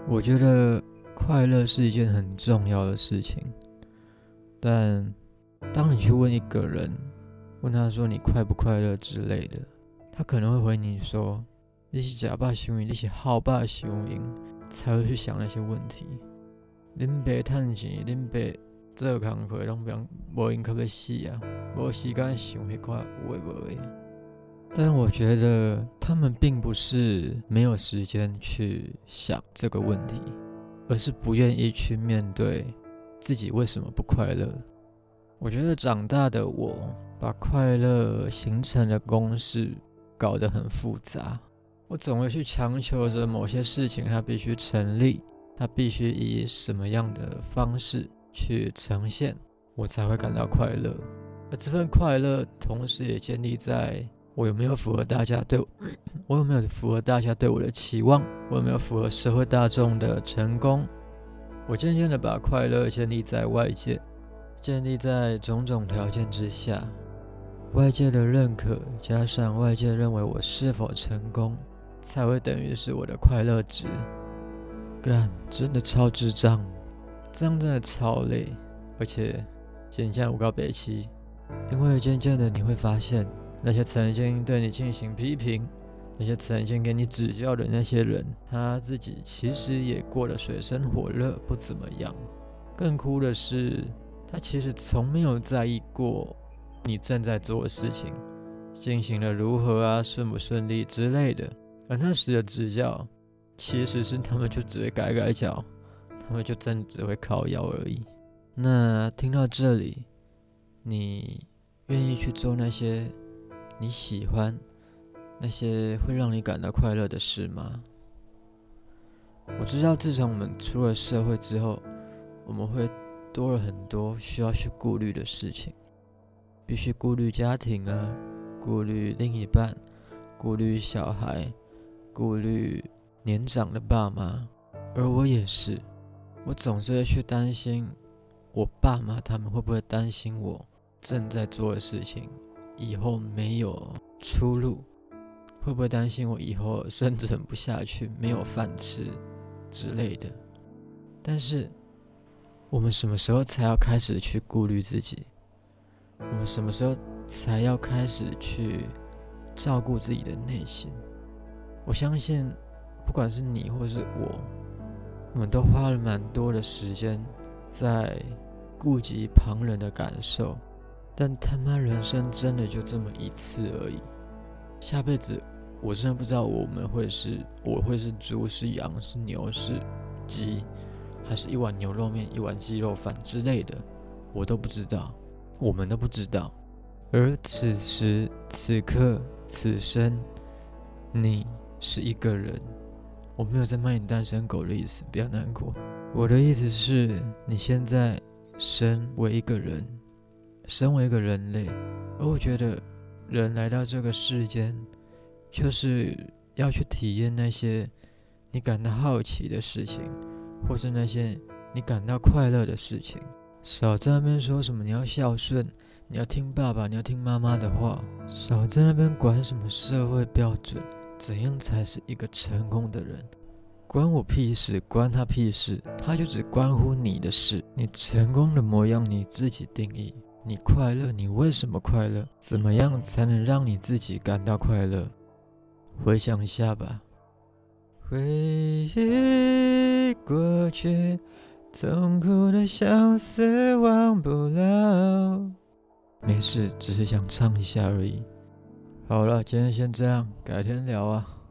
我觉得快乐是一件很重要的事情，但当你去问一个人，问他说你快不快乐之类的，他可能会回你说，你是假爸想赢，你是好爸想赢，才会去想那些问题。恁爸赚钱，恁爸做工课，拢无闲可要死啊，无时间想迄块有诶无诶。但我觉得他们并不是没有时间去想这个问题，而是不愿意去面对自己为什么不快乐。我觉得长大的我把快乐形成的公式搞得很复杂，我总会去强求着某些事情它必须成立，它必须以什么样的方式去呈现，我才会感到快乐。而这份快乐同时也建立在我有没有符合大家对我的期望，我有没有符合社会大众的成功。我渐渐的把快乐建立在外界，建立在种种条件之下，外界的认可加上外界认为我是否成功，才会等于是我的快乐值。干，真的超智障，这样真的超累，而且渐渐有够北七。因为渐渐的你会发现，那些曾经对你进行批评，那些曾经给你指教的那些人，他自己其实也过得水深火热，不怎么样。更酷的是，他其实从没有在意过你正在做的事情进行了如何啊，顺不顺利之类的。而那时的指教，其实是他们就只会改改脚，他们就真的只会靠腰而已。那听到这里，你愿意去做那些你喜欢、那些会让你感到快乐的事吗？我知道，自从我们出了社会之后，我们会多了很多需要去顾虑的事情，必须顾虑家庭啊，顾虑另一半，顾虑小孩，顾虑年长的爸妈。而我也是，我总是会去担心我爸妈他们会不会担心我正在做的事情以后没有出路，会不会担心我以后生存不下去，没有饭吃之类的。但是我们什么时候才要开始去顾虑自己？我们什么时候才要开始去照顾自己的内心？我相信不管是你或是我们都花了蛮多的时间在顾及旁人的感受，但他妈人生真的就这么一次而已。下辈子我真的不知道我会是猪是羊是牛是鸡，还是一碗牛肉面一碗鸡肉饭之类的，我都不知道，我们都不知道。而此时此刻此生，你是一个人，我没有在骂你单身狗的意思，不要难过。我的意思是，你现在身为一个人，身为一个人类，而我觉得人来到这个世间，就是要去体验那些你感到好奇的事情，或是那些你感到快乐的事情。少在那边说什么你要孝顺，你要听爸爸，你要听妈妈的话，少在那边管什么社会标准，怎样才是一个成功的人。关我屁事，关他屁事，他就只关乎你的事。你成功的模样你自己定义，你快乐，你为什么快乐？怎么样才能让你自己感到快乐？回想一下吧。回忆过去，痛苦的相思忘不了。没事，只是想唱一下而已。好了，今天先这样，改天聊啊。